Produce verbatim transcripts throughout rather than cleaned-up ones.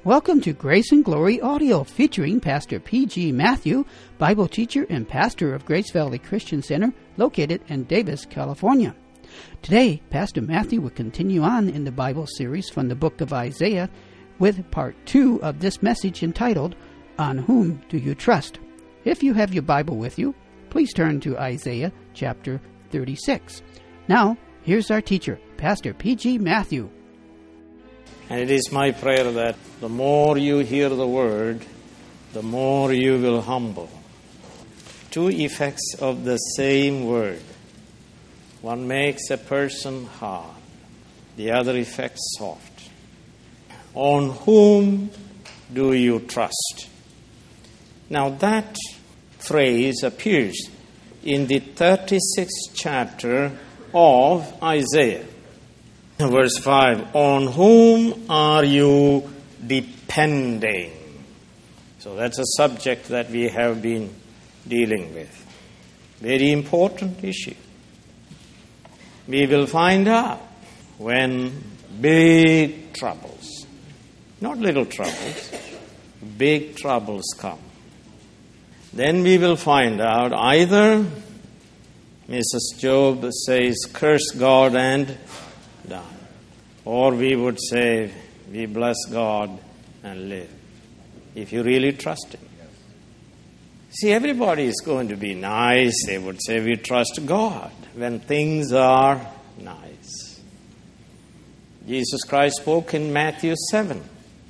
Welcome to Grace and Glory Audio, featuring Pastor P G Matthew, Bible teacher and pastor of Grace Valley Christian Center, located in Davis, California. Today, Pastor Matthew will continue on in the Bible series from the book of Isaiah with part two of this message entitled, On Whom Do You Trust? If you have your Bible with you, please turn to Isaiah chapter thirty-six. Now, here's our teacher, Pastor P G Matthew. And it is my prayer that the more you hear the word, the more you will humble. Two effects of the same word. One makes a person hard, the other effect soft. On whom do you trust? Now that phrase appears in the thirty-sixth chapter of Isaiah. Verse five, on whom are you depending? So that's a subject that we have been dealing with. Very important issue. We will find out when big troubles, not little troubles, big troubles come. Then we will find out either Missus Job says, curse God and die. Or we would say, we bless God and live. If you really trust Him. See, everybody is going to be nice. They would say, we trust God when things are nice. Jesus Christ spoke in Matthew seven.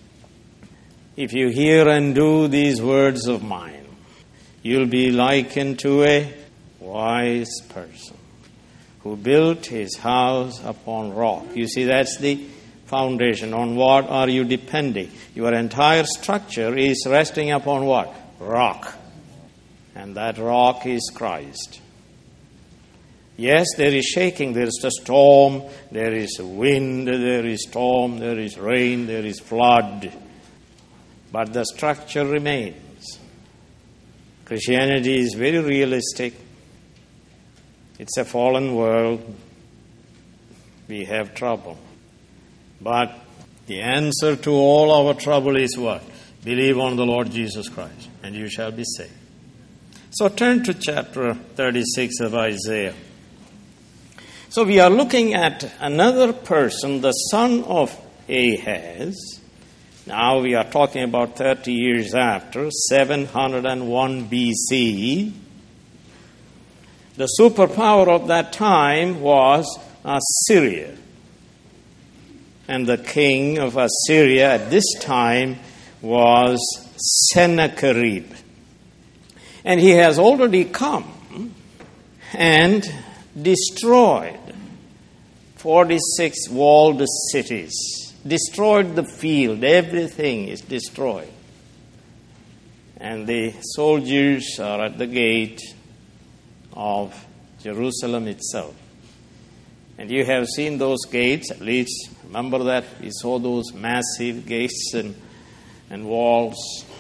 If you hear and do these words of mine, you'll be likened to a wise person who built his house upon rock. You see, that's the foundation. On what are you depending? Your entire structure is resting upon what? Rock. And that rock is Christ. Yes, there is shaking, there is a storm, there is wind, there is storm, there is rain, there is flood. But the structure remains. Christianity is very realistic. It's a fallen world. We have trouble. But the answer to all our trouble is what? Believe on the Lord Jesus Christ, and you shall be saved. So turn to chapter thirty-six of Isaiah. So we are looking at another person, the son of Ahaz. Now we are talking about thirty years after, seven hundred one B C. The superpower of that time was Assyria. And the king of Assyria at this time was Sennacherib. And he has already come and destroyed forty-six walled cities, destroyed the field, everything is destroyed. And the soldiers are at the gate of Jerusalem itself. And you have seen those gates, at least remember that we saw those massive gates and, and walls.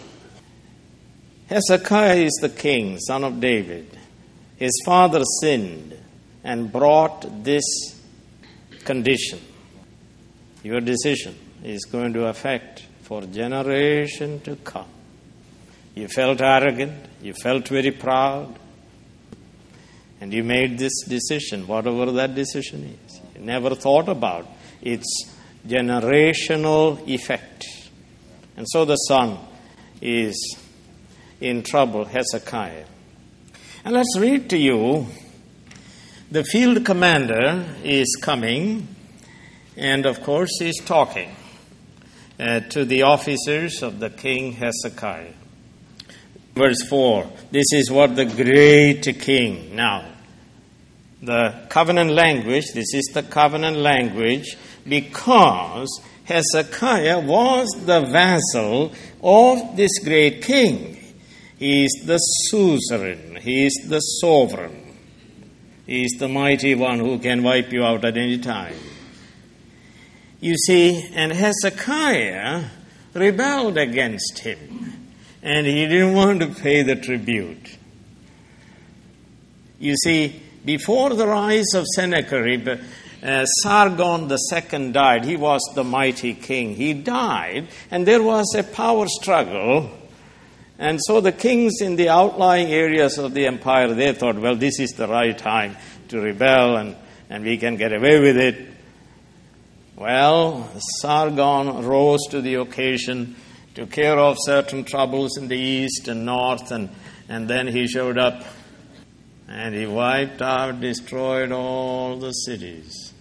Hezekiah is the king, son of David. His father sinned and brought this condition. Your decision is going to affect for generation to come. You felt arrogant, you felt very proud, and you made this decision, whatever that decision is. You never thought about its generational effect. And so the son is in trouble, Hezekiah. And let's read to you, the field commander is coming, and of course he's talking uh, to the officers of the king Hezekiah. Verse four, this is what the great king. Now, the covenant language, this is the covenant language because Hezekiah was the vassal of this great king. He is the suzerain, he is the sovereign, he is the mighty one who can wipe you out at any time. You see, and Hezekiah rebelled against him. And he didn't want to pay the tribute. You see, before the rise of Sennacherib, uh, Sargon the second died. He was the mighty king. He died, and there was a power struggle. And so the kings in the outlying areas of the empire, they thought, well, this is the right time to rebel, and, and we can get away with it. Well, Sargon rose to the occasion, took care of certain troubles in the east and north, and, and then he showed up, and he wiped out, destroyed all the cities.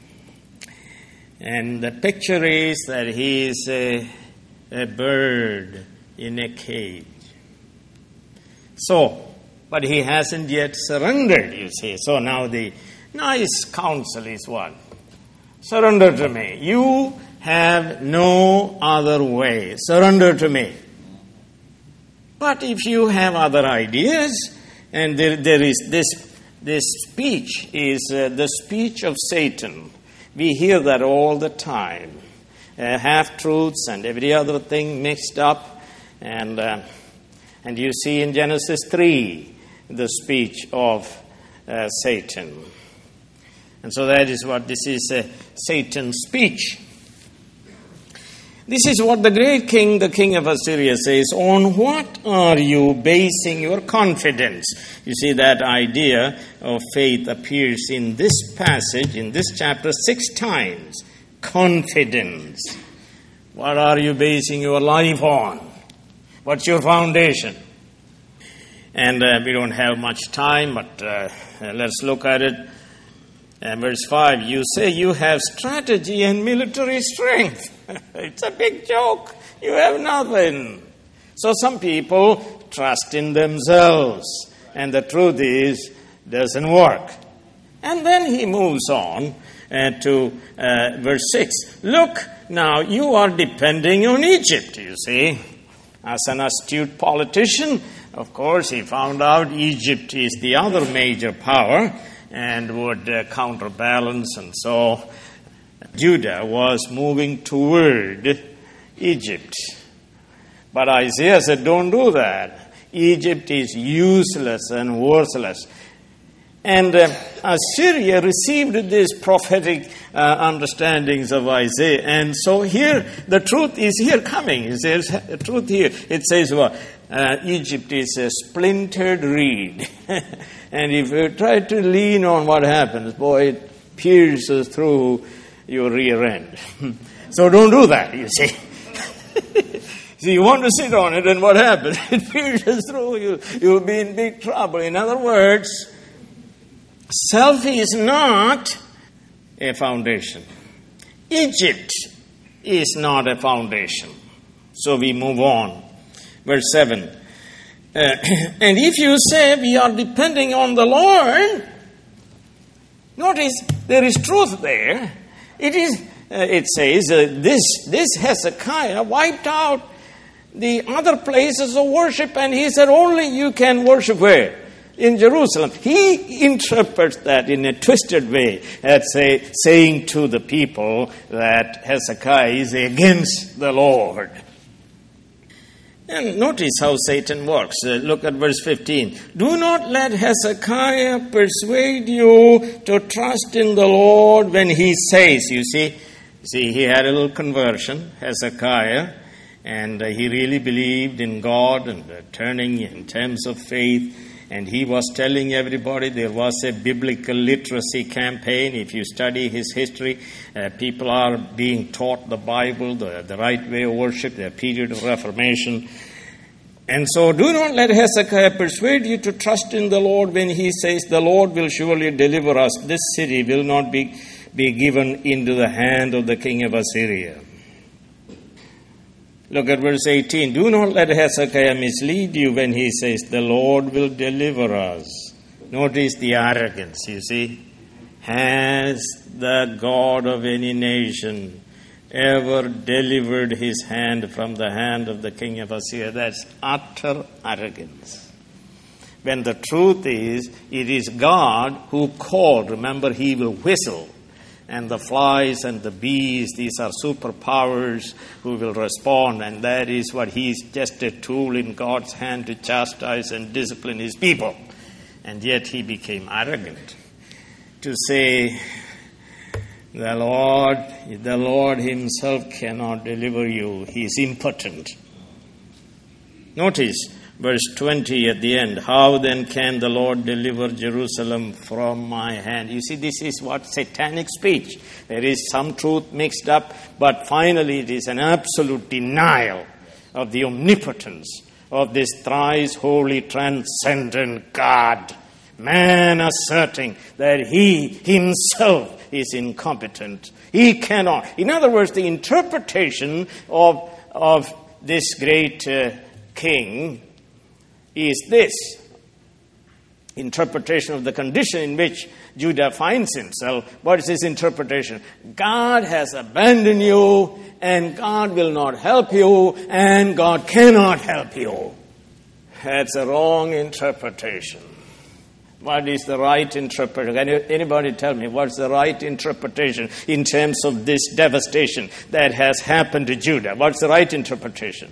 And the picture is that he is a, a bird in a cage. So, but he hasn't yet surrendered, you see. So now the nice counsel is what? Surrender to me. You have no other way. Surrender to me. But if you have other ideas, and there, there is this, this speech is uh, the speech of Satan. We hear that all the time. Uh, half-truths and every other thing mixed up. And, uh, and you see in Genesis three the speech of uh, Satan. And so that is what this is, uh, Satan's speech. This is what the great king, the king of Assyria, says. On what are you basing your confidence? You see, that idea of faith appears in this passage, in this chapter, six times. Confidence. What are you basing your life on? What's your foundation? And uh, we don't have much time, but uh, let's look at it. Uh, verse five, you say you have strategy and military strength. It's a big joke. You have nothing. So some people trust in themselves. And the truth is, it doesn't work. And then he moves on uh, to uh, verse six. Look, now you are depending on Egypt, you see. As an astute politician, of course, he found out Egypt is the other major power and would uh, counterbalance. And so Judah was moving toward Egypt. But Isaiah said, don't do that. Egypt is useless and worthless. And uh, Assyria received these prophetic uh, understandings of Isaiah. And so here, the truth is here coming. It says, the truth here. It says, well, uh, Egypt is a splintered reed. And if you try to lean on what happens, boy, it pierces through your rear end. So don't do that, you see. See, you want to sit on it, and what happens? It pierces through you. You'll be in big trouble. In other words, self is not a foundation. Egypt is not a foundation. So we move on. Verse seven. Uh, and if you say we are depending on the Lord, notice there is truth there. It is. Uh, it says uh, this. This Hezekiah wiped out the other places of worship, and he said only you can worship where? In Jerusalem. He interprets that in a twisted way, as say, saying to the people that Hezekiah is against the Lord. And notice how Satan works. Uh, look at verse fifteen. Do not let Hezekiah persuade you to trust in the Lord when he says, you see, see, he had a little conversion, Hezekiah, and uh, he really believed in God and uh, turning in terms of faith. And he was telling everybody there was a biblical literacy campaign. If you study his history, uh, people are being taught the Bible, the, the right way of worship, the period of Reformation. And so do not let Hezekiah persuade you to trust in the Lord when he says, the Lord will surely deliver us. This city will not be, be given into the hand of the king of Assyria. Look at verse eighteen. Do not let Hezekiah mislead you when he says, the Lord will deliver us. Notice the arrogance, you see. Has the God of any nation ever delivered his hand from the hand of the king of Assyria? That's utter arrogance. When the truth is, it is God who called. Remember, he will whistle. And the flies and the bees, these are superpowers who will respond. And that is what he's just a tool in God's hand to chastise and discipline his people. And yet he became arrogant to say, The Lord, the Lord himself cannot deliver you. He is impotent. Notice verse twenty at the end. How then can the Lord deliver Jerusalem from my hand? You see, this is what satanic speech. There is some truth mixed up, but finally it is an absolute denial of the omnipotence of this thrice holy transcendent God. Man asserting that he himself is incompetent. He cannot. In other words, the interpretation of, of this great uh, king is this. Interpretation of the condition in which Judah finds himself. What is his interpretation? God has abandoned you, and God will not help you, and God cannot help you. That's a wrong interpretation. What is the right interpretation? Can anybody tell me what's the right interpretation in terms of this devastation that has happened to Judah? What's the right interpretation?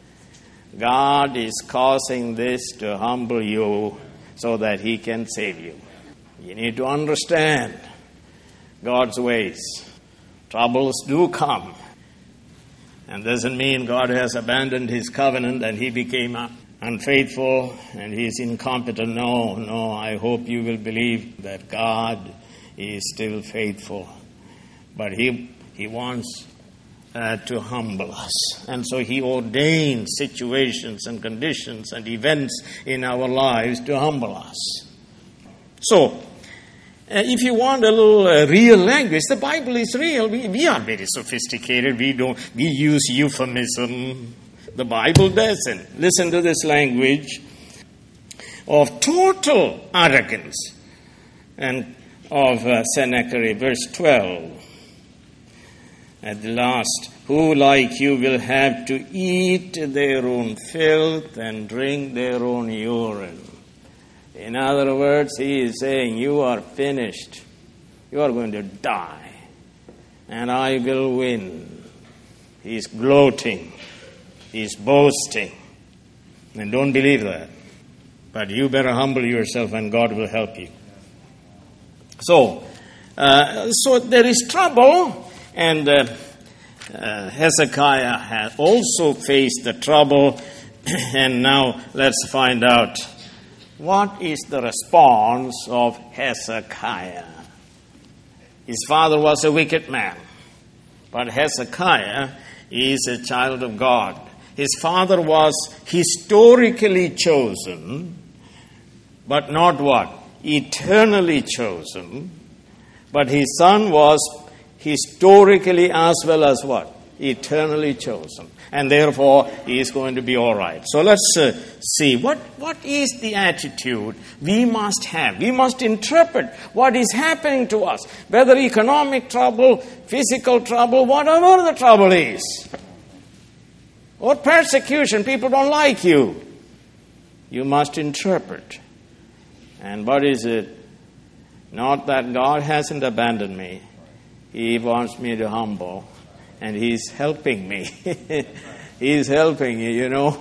God is causing this to humble you so that he can save you. You need to understand God's ways. Troubles do come. And doesn't mean God has abandoned his covenant and he became unfaithful and he is incompetent. No, no, I hope you will believe that God is still faithful. But he, he wants uh, to humble us. And so he ordains situations and conditions and events in our lives to humble us. So, Uh, if you want a little uh, real language, the Bible is real. We, we are very sophisticated. We don't. We use euphemism. The Bible doesn't. Listen to this language of total arrogance and of uh, Sennacherib, verse twelve. At the last, who like you will have to eat their own filth and drink their own urine. In other words, he is saying, you are finished. You are going to die. And I will win. He's gloating. He's boasting. And don't believe that. But you better humble yourself and God will help you. So, uh, so there is trouble. And uh, uh, Hezekiah has also faced the trouble. And now let's find out. What is the response of Hezekiah? His father was a wicked man, but Hezekiah is a child of God. His father was historically chosen, but not what? Eternally chosen. But his son was historically as well as what? Eternally chosen. And therefore, he is going to be all right. So let's uh, see. What, what is the attitude we must have? We must interpret what is happening to us. Whether economic trouble, physical trouble, whatever the trouble is. Or persecution, people don't like you. You must interpret. And what is it? Not that God hasn't abandoned me. He wants me to humble. And he's helping me. He's helping you, you know.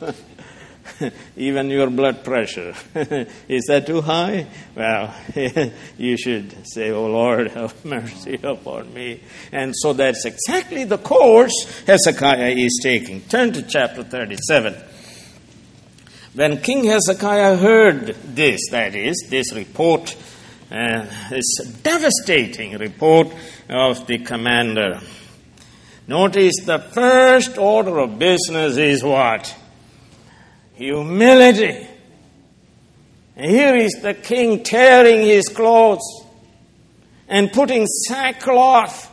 Even your blood pressure. Is that too high? Well, you should say, oh Lord, have mercy upon me. And so that's exactly the course Hezekiah is taking. Turn to chapter thirty-seven. When King Hezekiah heard this, that is, this report, uh, this devastating report of the commander, notice the first order of business is what? Humility. And here is the king tearing his clothes and putting sackcloth.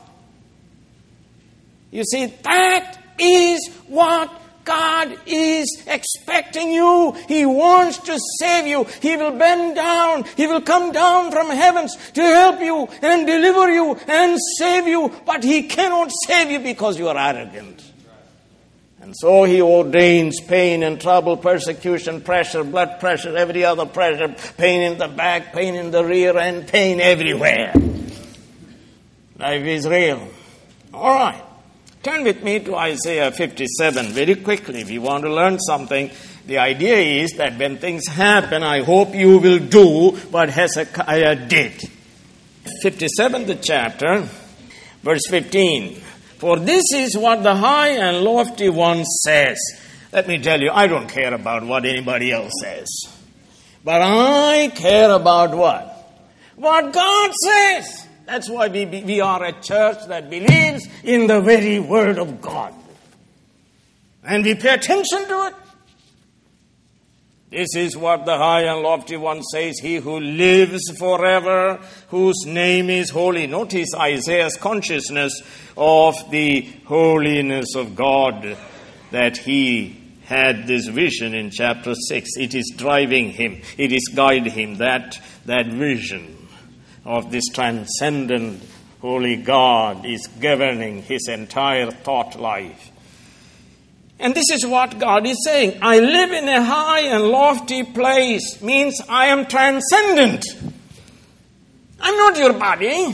You see, that is what God is expecting you. He wants to save you. He will bend down. He will come down from heavens to help you and deliver you and save you. But he cannot save you because you are arrogant. And so he ordains pain and trouble, persecution, pressure, blood pressure, every other pressure, pain in the back, pain in the rear, and pain everywhere. Life is real. All right. Turn with me to Isaiah fifty-seven very quickly. If you want to learn something, the idea is that when things happen, I hope you will do what Hezekiah did. fifty-seventh chapter, Verse fifteen. For this is what the high and lofty one says. Let me tell you, I don't care about what anybody else says. But I care about what? What God says. That's why we, we are a church that believes in the very word of God. And we pay attention to it. This is what the high and lofty one says, he who lives forever, whose name is holy. Notice Isaiah's consciousness of the holiness of God, that he had this vision in chapter six. It is driving him. It is guiding him. That, that vision of this transcendent holy God is governing his entire thought life. And this is what God is saying. I live in a high and lofty place. Means I am transcendent. I'm not your body.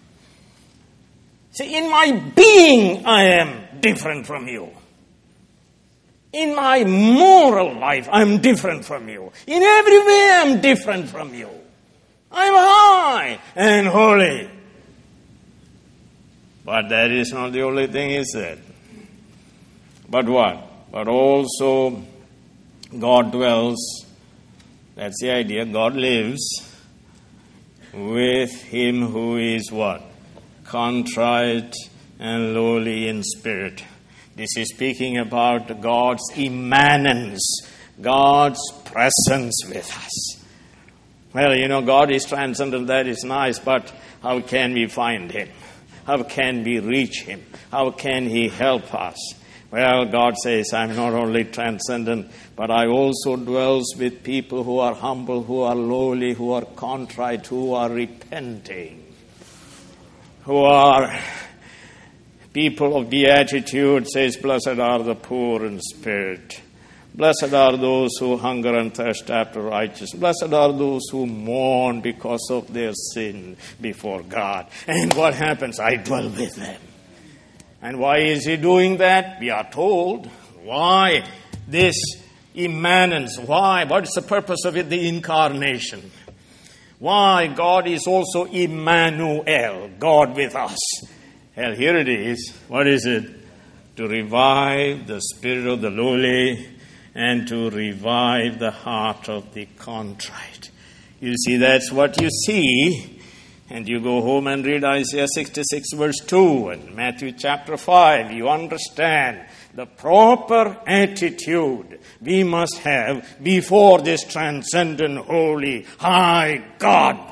See, in my being, I am different from you. In my moral life, I'm different from you. In every way, I'm different from you. I'm high and holy. But that is not the only thing he said. But what? But also God dwells, that's the idea, God lives with him who is what? Contrite and lowly in spirit. This is speaking about God's immanence, God's presence with us. Well, you know, God is transcendent, that is nice, but how can we find him? How can we reach him? How can he help us? Well, God says, I'm not only transcendent, but I also dwells with people who are humble, who are lowly, who are contrite, who are repenting, who are people of beatitude. Says, blessed are the poor in spirit. Blessed are those who hunger and thirst after righteousness. Blessed are those who mourn because of their sin before God. And what happens? I dwell with them. And why is he doing that? We are told. Why this immanence? Why? What is the purpose of it? The incarnation. Why God is also Emmanuel, God with us. Well, here it is. What is it? To revive the spirit of the lowly and to revive the heart of the contrite. You see, that's what you see. And you go home and read Isaiah sixty-six verse two and Matthew chapter five. You understand the proper attitude we must have before this transcendent, holy, high God.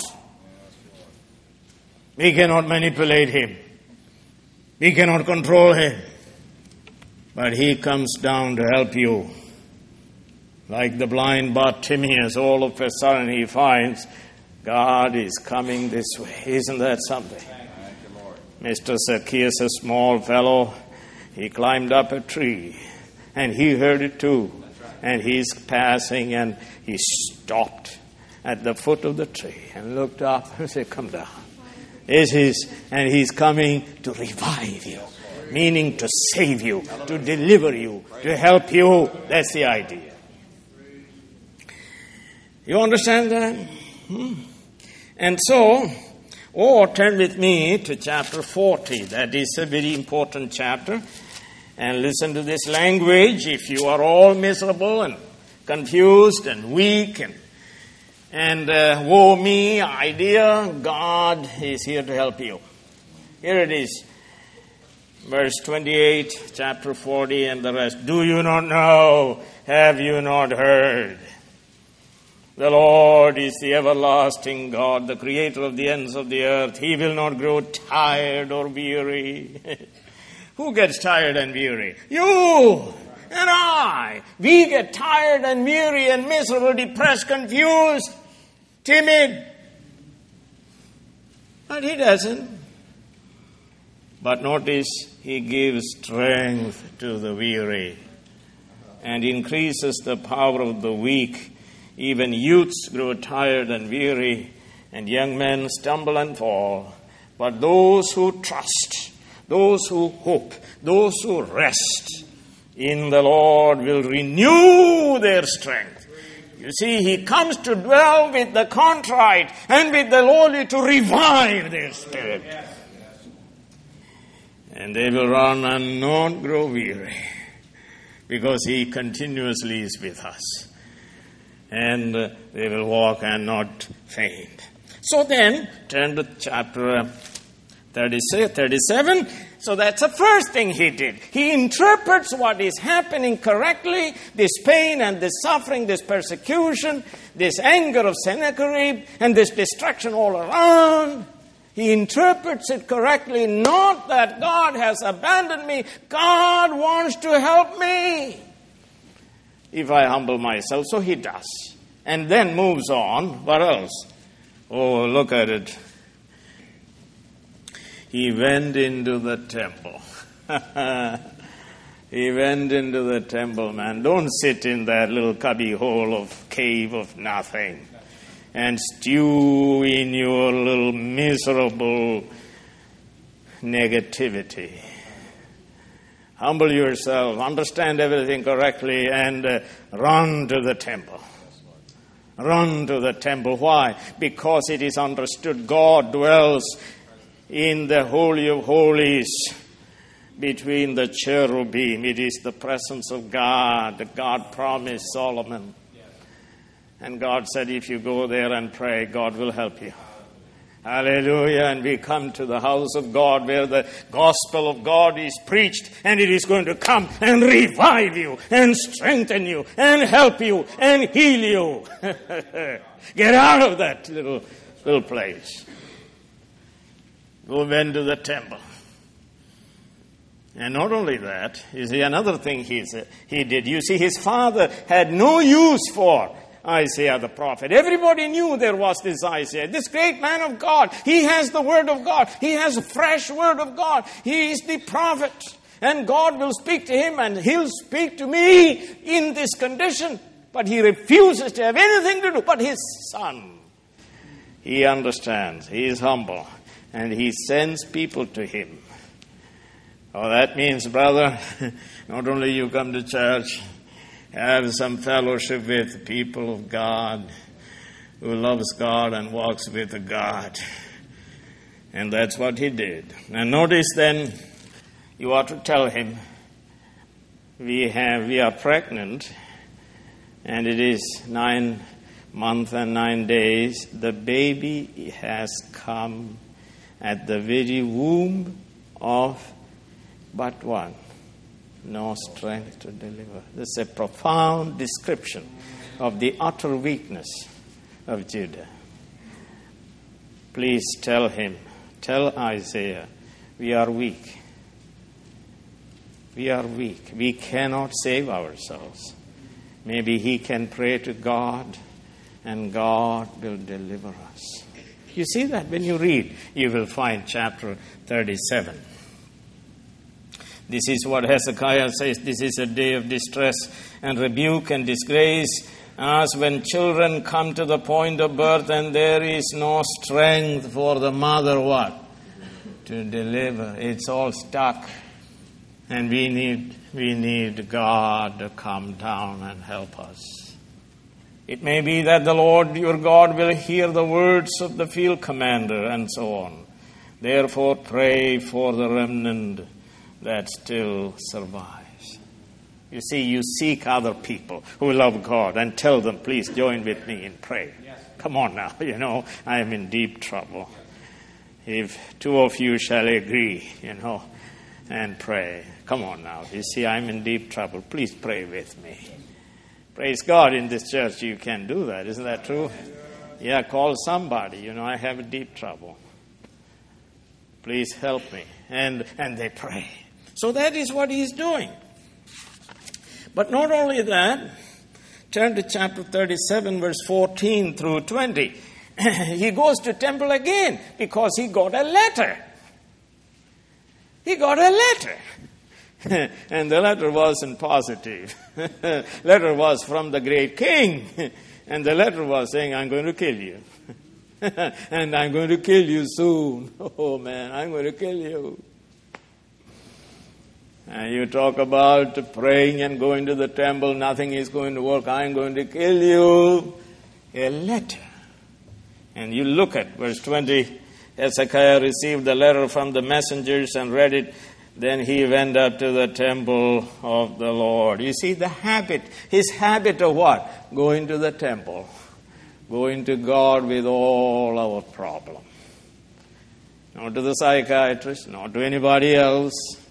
We cannot manipulate him. We cannot control him. But he comes down to help you. Like the blind Bartimaeus, all of a sudden he finds God is coming this way. Isn't that something? Mister Zacchaeus, a small fellow, he climbed up a tree and he heard it too. And he's passing and he stopped at the foot of the tree and looked up and said, come down. This is, and he's coming to revive you, meaning to save you, to deliver you, to help you. That's the idea. You understand that? Hmm. And so, oh, turn with me to chapter forty. That is a very important chapter. And listen to this language. If you are all miserable and confused and weak and, and uh, woe me idea, God is here to help you. Here it is. Verse twenty-eight, chapter forty and the rest. Do you not know? Have you not heard? The Lord is the everlasting God, the creator of the ends of the earth. He will not grow tired or weary. Who gets tired and weary? You and I. We get tired and weary and miserable, depressed, confused, timid. But he doesn't. But notice, he gives strength to the weary and increases the power of the weak. Even youths grow tired and weary, and young men stumble and fall. But those who trust, those who hope, those who rest in the Lord will renew their strength. You see, he comes to dwell with the contrite and with the lowly to revive their spirit. And they will run and not grow weary, because he continuously is with us. And uh, they will walk and not faint. So then, turn to chapter thirty-six, thirty-seven. So that's the first thing he did. He interprets what is happening correctly, this pain and this suffering, this persecution, this anger of Sennacherib, and this destruction all around. He interprets it correctly, not that God has abandoned me. God wants to help me if I humble myself. So he does. And then moves on. What else? Oh, look at it. He went into the temple. He went into the temple, man. Don't sit in that little cubby hole of cave of nothing and stew in your little miserable negativity. Humble yourself, understand everything correctly, and uh, run to the temple. Run to the temple. Why? Because it is understood God dwells in the Holy of Holies between the cherubim. It is the presence of God that God promised Solomon. And God said, if you go there and pray, God will help you. Hallelujah. And we come to the house of God where the gospel of God is preached, and it is going to come and revive you and strengthen you and help you and heal you. Get out of that little, little place. Go into the temple. And not only that, you see, another thing he, he did. You see, his father had no use for Isaiah the prophet. Everybody knew there was this Isaiah, this great man of God. He has the word of God. He has a fresh word of God. He is the prophet. And God will speak to him, and he'll speak to me in this condition. But he refuses to have anything to do. But his son, he understands. He is humble. And he sends people to him. Oh, that means, brother, not only you come to church, have some fellowship with people of God who loves God and walks with God. And that's what he did. And notice then, you ought to tell him, we have, we are pregnant, and it is nine months and nine days. The baby has come at the very womb of but one. No strength to deliver. This is a profound description of the utter weakness of Judah. Please tell him, tell Isaiah, we are weak. We are weak. We cannot save ourselves. Maybe he can pray to God, and God will deliver us. You see that when you read, you will find chapter thirty-seven. This is what Hezekiah says. This is a day of distress and rebuke and disgrace, as when children come to the point of birth and there is no strength for the mother, what? To deliver. It's all stuck. And we need, we need God to come down and help us. It may be that the Lord your God will hear the words of the field commander and so on. Therefore pray for the remnant that still survives. You see, you seek other people who love God and tell them, please join with me in prayer. Yes. Come on now, you know, I am in deep trouble. If two of you shall agree, you know, and pray. Come on now, you see, I'm in deep trouble. Please pray with me. Praise God, in this church you can do that. Isn't that true? Yeah, call somebody. You know, I have a deep trouble. Please help me. And and they pray. So that is what he's doing. But not only that, turn to chapter thirty-seven, verse fourteen through twenty. He goes to temple again because he got a letter. He got a letter. And the letter wasn't positive. Letter was from the great king. And the letter was saying, I'm going to kill you. And I'm going to kill you soon. Oh man, I'm going to kill you. And you talk about praying and going to the temple, nothing is going to work. I'm going to kill you. A letter. And you look at verse twenty. Hezekiah received the letter from the messengers and read it Then he went up to the temple of the Lord. You see the habit, his habit of what? Going to the temple. Going to God with all our problems. Not to the psychiatrist, not to anybody else.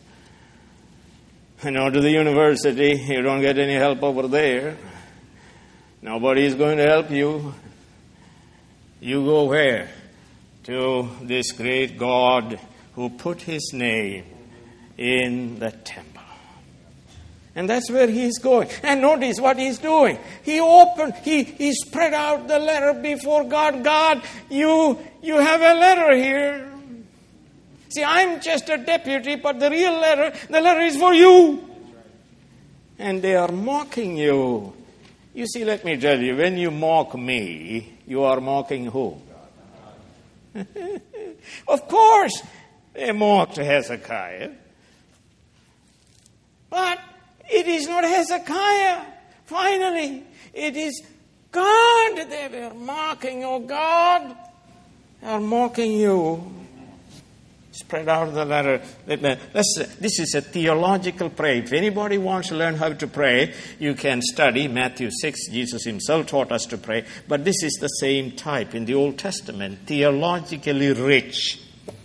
Not to the university. You don't get any help over there. Nobody is going to help you. You go where? To this great God who put his name in the temple. And that's where he's going. And notice what he's doing. He opened, he, he spread out the letter before God. God, you, you have a letter here. See, I'm just a deputy, but the real letter, the letter is for you. And they are mocking you. You see, let me tell you, when you mock me, you are mocking who? Of course, they mocked Hezekiah. But it is not Hezekiah. Finally, it is God they were mocking. Oh God, they are mocking you. Spread out the letter. Let's, this is a theological prayer. If anybody wants to learn how to pray, you can study Matthew six. Jesus himself taught us to pray. But this is the same type in the Old Testament, theologically rich.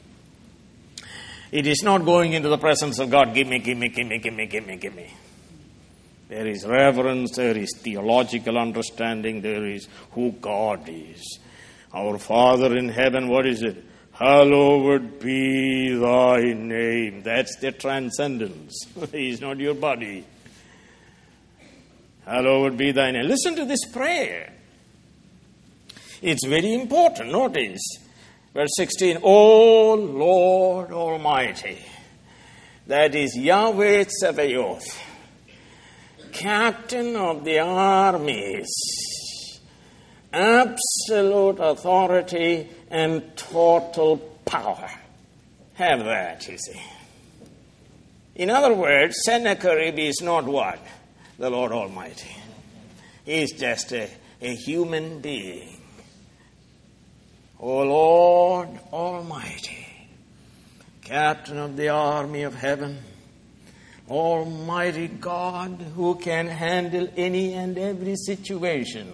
It is not going into the presence of God, give me, give me, give me, give me, give me, give me. There is reverence, there is theological understanding, there is who God is. Our Father in heaven, what is it? Hallowed be thy name. That's the transcendence. He is not your body. Hallowed be thy name. Listen to this prayer. It's very important. Notice verse sixteen. O Lord Almighty, that is Yahweh Tsevaoth, captain of the armies, absolute authority and total power. Have that, you see. In other words, Sennacherib is not what? The Lord Almighty. He is just a, a human being. O Lord Almighty, captain of the army of heaven, Almighty God who can handle any and every situation.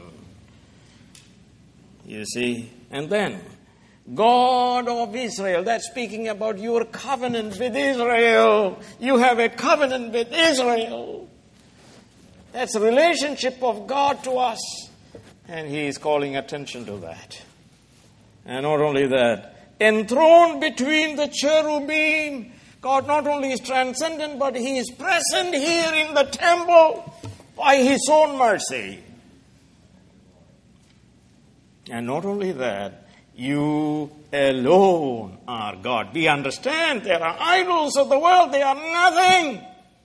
You see, and then God of Israel, that's speaking about your covenant with Israel. You have a covenant with Israel. That's the relationship of God to us. And he is calling attention to that. And not only that, enthroned between the cherubim, God not only is transcendent, but he is present here in the temple by his own mercy. And not only that, you alone are God. We understand there are idols of the world. They are nothing.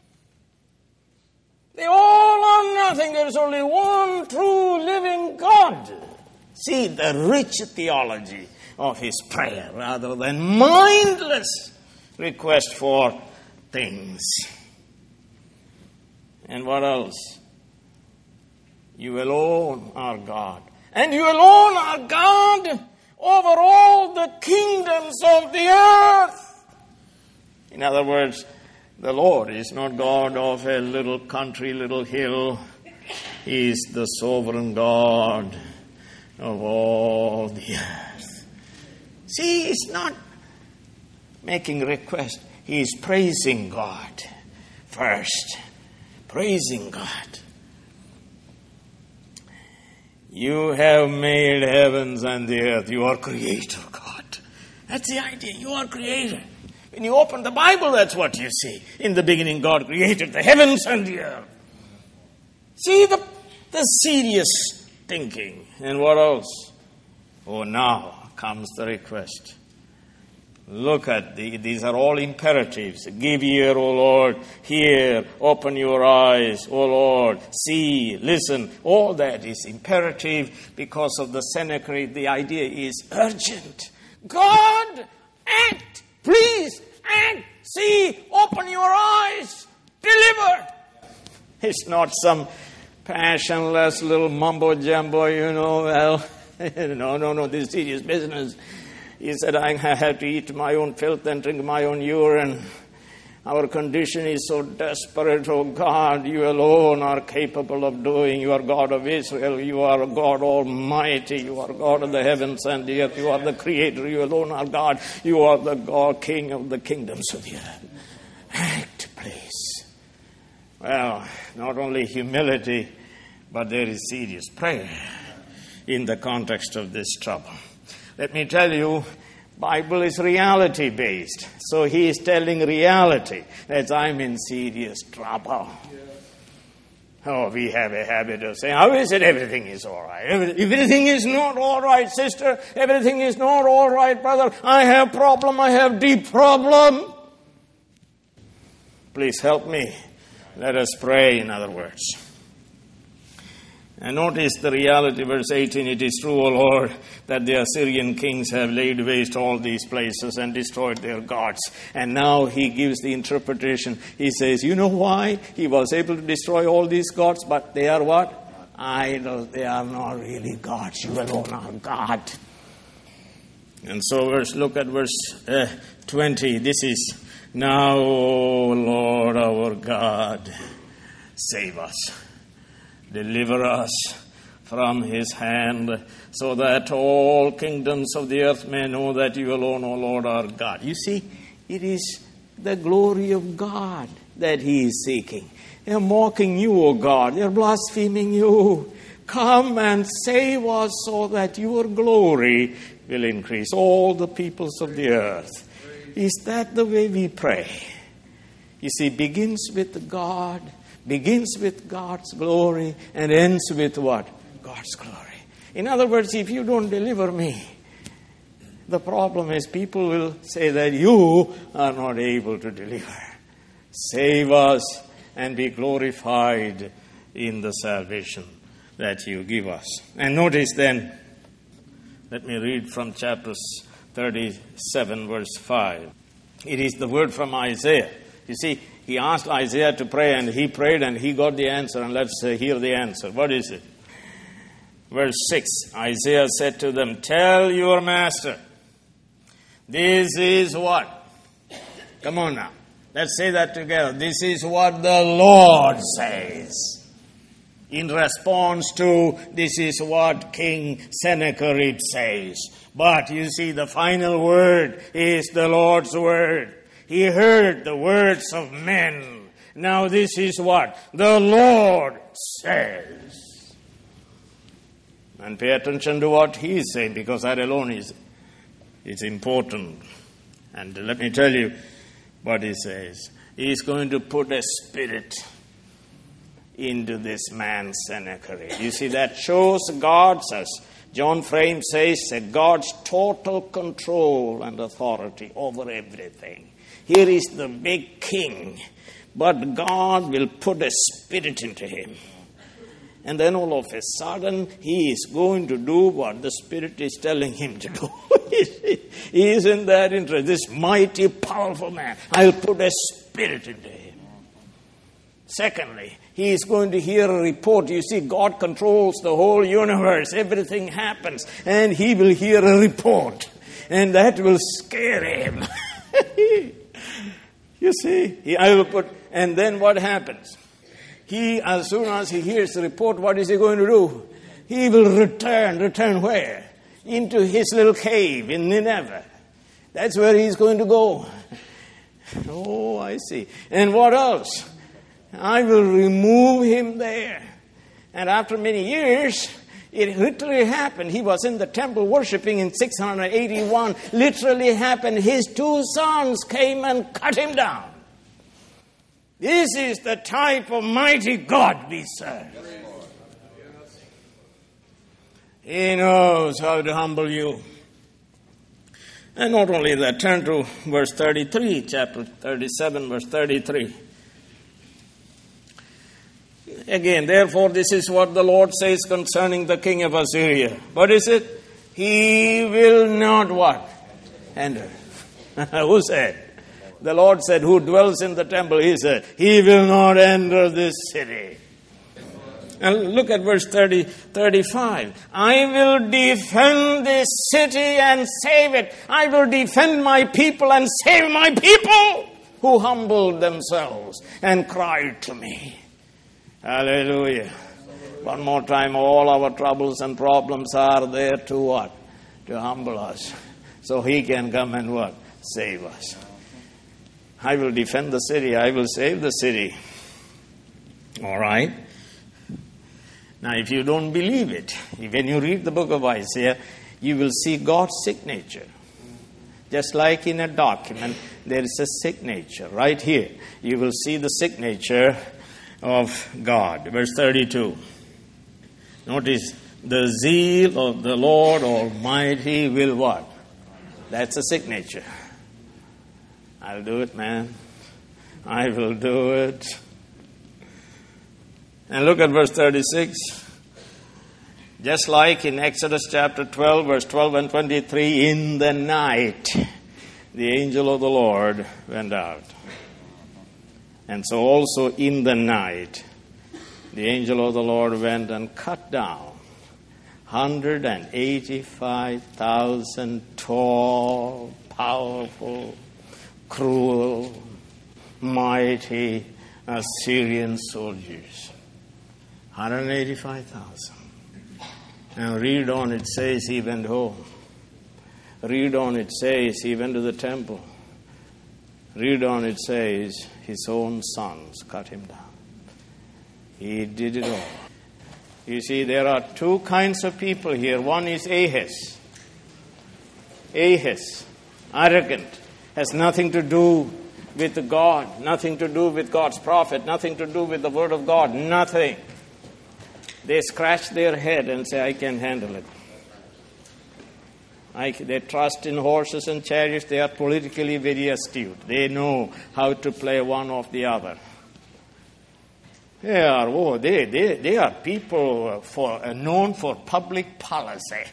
They all are nothing. There is only one true living God. See the rich theology of his prayer rather than mindless request for things. And what else? You alone are God. And you alone are God over all the kingdoms of the earth. In other words, the Lord is not God of a little country, little hill. He is the sovereign God of all the earth. See, he's not making request. He is praising God first. Praising God. You have made heavens and the earth. You are creator, God. That's the idea. You are creator. When you open the Bible, that's what you see. In the beginning, God created the heavens and the earth. See the, the serious thinking. And what else? Oh, now comes the request. Look at the, these are all imperatives. Give ear, O Lord, hear, open your eyes, O Lord, see, listen. All that is imperative because of the Sennacherib. The idea is urgent. God, act, please, act, see, open your eyes, deliver. It's not some passionless little mumbo-jumbo, you know, well, no, no, no, this is serious business. He said, I have to eat my own filth and drink my own urine. Our condition is so desperate. Oh God, you alone are capable of doing. You are God of Israel. You are God Almighty. You are God of the heavens and the earth. You are the Creator. You alone are God. You are the God, King of the kingdoms of the earth. Act, please. Well, not only humility, but there is serious prayer in the context of this trouble. Let me tell you, Bible is reality-based. So he is telling reality that I'm in serious trouble. Oh, we have a habit of saying, how is it everything is all right? Everything is not all right, sister. Everything is not all right, brother. I have problem. I have deep problem. Please help me. Let us pray, in other words. And notice the reality, verse eighteen, it is true, O Lord, that the Assyrian kings have laid waste all these places and destroyed their gods. And now he gives the interpretation. He says, you know why he was able to destroy all these gods? But they are what? Idols. They are not really gods. You alone are God. And so verse, look at verse uh, twenty. This is, now, O Lord our God, save us. Deliver us from his hand, so that all kingdoms of the earth may know that you alone, O Lord, are God. You see, it is the glory of God that he is seeking. They are mocking you, O God. They are blaspheming you. Come and save us so that your glory will increase all the peoples of the earth. Is that the way we pray? You see, begins with God, begins with God's glory, and ends with what? God's glory. In other words, if you don't deliver me, the problem is people will say that you are not able to deliver. Save us and be glorified in the salvation that you give us. And notice then, let me read from chapter thirty-seven, verse five. It is the word from Isaiah. You see, he asked Isaiah to pray, and he prayed, and he got the answer. And let's uh, hear the answer. What is it? Verse six, Isaiah said to them, tell your master, this is what? Come on now. Let's say that together. This is what the Lord says. In response to, this is what King Sennacherib says. But you see, the final word is the Lord's word. He heard the words of men. Now this is what the Lord says. And pay attention to what he is saying, because that alone is, is important. And let me tell you what he says. He is going to put a spirit into this man Sennacherib. You see, that shows God's, as John Frame says, God's total control and authority over everything. Here is the big king, but God will put a spirit into him. And then all of a sudden, he is going to do what the Spirit is telling him to do. He isn't that interested. This mighty, powerful man, I'll put a spirit into him. Secondly, he is going to hear a report. You see, God controls the whole universe. Everything happens. And he will hear a report. And that will scare him. You see, he, I will put, and then what happens? He, as soon as he hears the report, what is he going to do? He will return. Return where? Into his little cave in Nineveh. That's where he's going to go. Oh, I see. And what else? I will remove him there. And after many years, it literally happened. He was in the temple worshiping in six hundred eighty-one. Literally happened. His two sons came and cut him down. This is the type of mighty God we serve. He knows how to humble you. And not only that, turn to verse thirty-three, chapter thirty-seven, verse thirty-three. Again, therefore, this is what the Lord says concerning the king of Assyria. What is it? He will not what? Enter. Who said? The Lord said, who dwells in the temple, he said, he will not enter this city. And look at verse thirty, thirty-five. I will defend this city and save it. I will defend my people and save my people. who humbled themselves and cried to me. Hallelujah. One more time, all our troubles and problems are there to what? To humble us. So He can come and what? Save us. I will defend the city. I will save the city. All right. Now, if you don't believe it, when you read the book of Isaiah, you will see God's signature. Just like in a document, there is a signature. Right here, you will see the signature of God. Verse thirty-two. Notice, the zeal of the Lord Almighty will what? That's a signature. I'll do it, man. I will do it. And look at verse thirty-six. Just like in Exodus chapter twelve, verse twelve and twenty-three, in the night, the angel of the Lord went out. And so also in the night, the angel of the Lord went and cut down one hundred eighty-five thousand tall, powerful, cruel, mighty Assyrian soldiers. one hundred eighty-five thousand. Now read on, it says he went home. Read on, it says he went to the temple. Read on, it says his own sons cut him down. He did it all. You see, there are two kinds of people here. One is Ahaz. Ahaz, arrogant, has nothing to do with God, nothing to do with God's prophet, nothing to do with the word of God, nothing. They scratch their head and say, I can handle it. I, they trust in horses and chariots. They are politically very astute. They know how to play one off the other. They are, oh, they, they, they are people for, uh, known for public policy.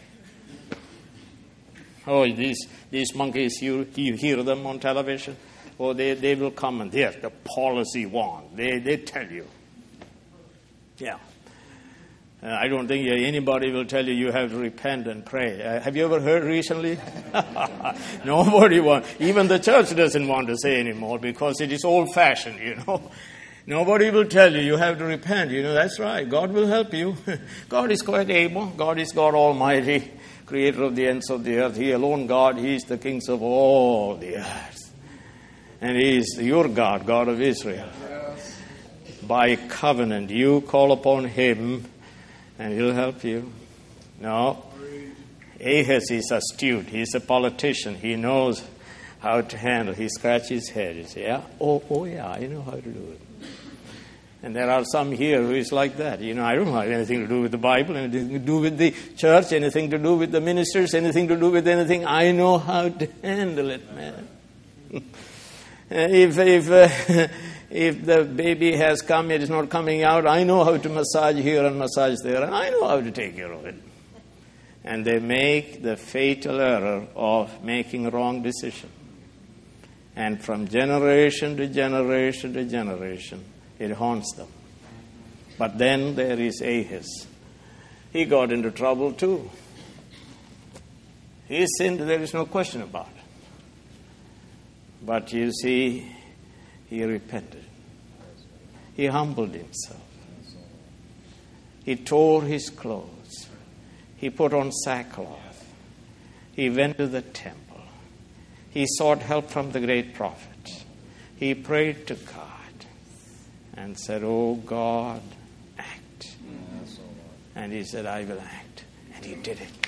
Oh, these, these monkeys, you, you hear them on television. Oh, they, they will come and they're the policy one. They, they tell you. Yeah. Uh, I don't think anybody will tell you you have to repent and pray. Uh, have you ever heard recently? Nobody wants. Even the church doesn't want to say anymore because it is old-fashioned, you know. Nobody will tell you you have to repent. You know, that's right. God will help you. God is quite able. God is God Almighty, creator of the ends of the earth. He alone God. He is the kings of all the earth. And He is your God, God of Israel. By covenant, you call upon Him and He'll help you. No. Ahaz is astute. He's a politician. He knows how to handle. He scratches his head. He says, yeah, oh, oh yeah, I know how to do it. And there are some here who is like that. You know, I don't have anything to do with the Bible, anything to do with the church, anything to do with the ministers, anything to do with anything. I know how to handle it, man. if if uh, if the baby has come, it is not coming out, I know how to massage here and massage there, and I know how to take care of it. And they make the fatal error of making a wrong decision. And from generation to generation to generation, it haunts them. But then there is Ahaz. He got into trouble too. He sinned, there is no question about it. But you see, he repented. He humbled himself. He tore his clothes. He put on sackcloth. He went to the temple. He sought help from the great prophet. He prayed to God and said, oh God, act. And he said, I will act. And he did it.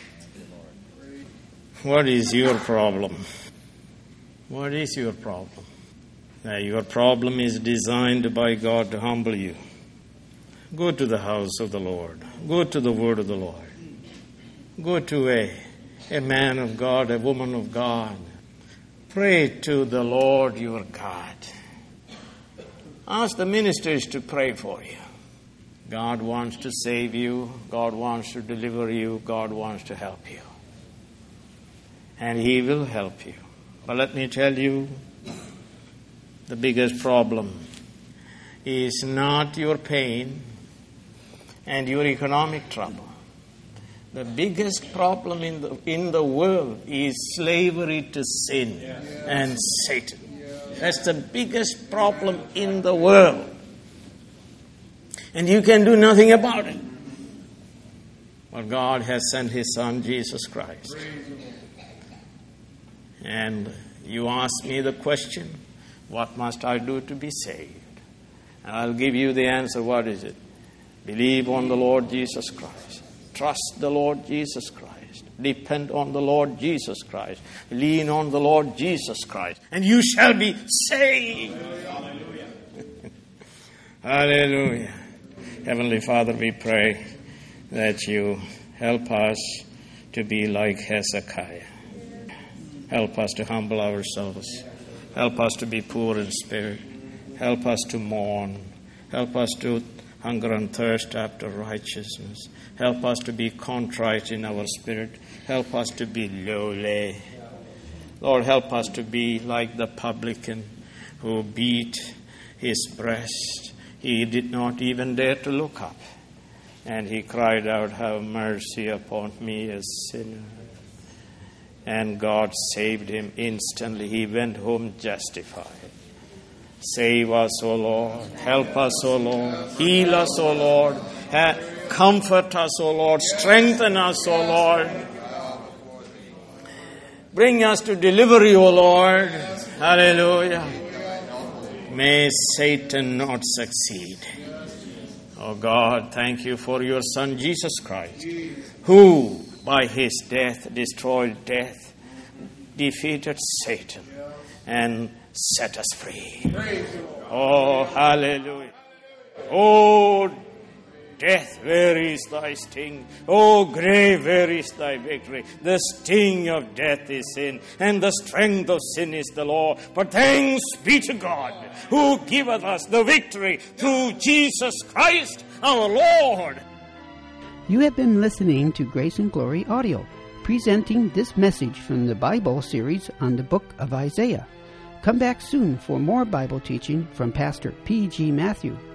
What is your problem? What is your problem? Now, your problem is designed by God to humble you. Go to the house of the Lord. Go to the word of the Lord. Go to a, a man of God, a woman of God. Pray to the Lord your God. Ask the ministers to pray for you. God wants to save you. God wants to deliver you. God wants to help you. And He will help you. But let me tell you, the biggest problem is not your pain and your economic trouble. The biggest problem in the in the world is slavery to sin yes. and Satan. Yes. That's the biggest problem in the world. And you can do nothing about it. But God has sent His Son, Jesus Christ. And you ask me the question, what must I do to be saved? And I'll give you the answer. What is it? Believe on the Lord Jesus Christ. Trust the Lord Jesus Christ. Depend on the Lord Jesus Christ. Lean on the Lord Jesus Christ. And you shall be saved. Hallelujah. Hallelujah. Heavenly Father, we pray that you help us to be like Hezekiah. Help us to humble ourselves. Help us to be poor in spirit. Help us to mourn. Help us to hunger and thirst after righteousness. Help us to be contrite in our spirit. Help us to be lowly. Lord, help us to be like the publican who beat his breast. He did not even dare to look up. And he cried out, "Have mercy upon me, a sinner." And God saved him instantly. He went home justified. Save us, O Lord. Help us, O Lord. Heal us, O Lord. Comfort us, O Lord. Strengthen us, O Lord. Bring us to delivery, O Lord. Hallelujah. May Satan not succeed. Oh God, thank you for your Son, Jesus Christ, who by his death destroyed death, defeated Satan, and set us free. Oh, hallelujah. Oh, death, where is thy sting? Oh, grave, where is thy victory? The sting of death is sin, and the strength of sin is the law. But thanks be to God, who giveth us the victory through Jesus Christ our Lord. You have been listening to Grace and Glory Audio, presenting this message from the Bible series on the book of Isaiah. Come back soon for more Bible teaching from Pastor P G Matthew.